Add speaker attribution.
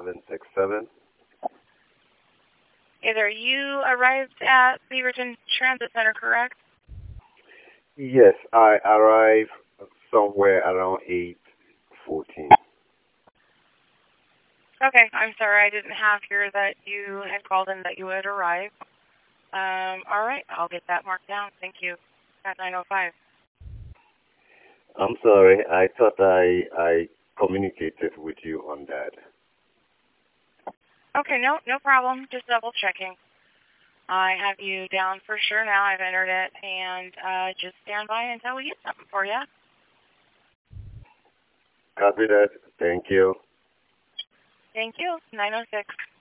Speaker 1: 767.
Speaker 2: Either you arrived at Beaverton Transit Center, correct?
Speaker 1: Yes, I arrived somewhere around 8:14.
Speaker 2: Okay, I'm sorry, I didn't have here that you had called in that you had arrived. All right, I'll get that marked down. Thank you. At 9:05.
Speaker 1: I'm sorry, I thought I communicated with you on that.
Speaker 2: Okay, no problem. Just double checking. I have you down for sure now. I've entered it, and just stand by until we get something for you.
Speaker 1: Copy that. Thank you.
Speaker 2: Thank you. 9:06.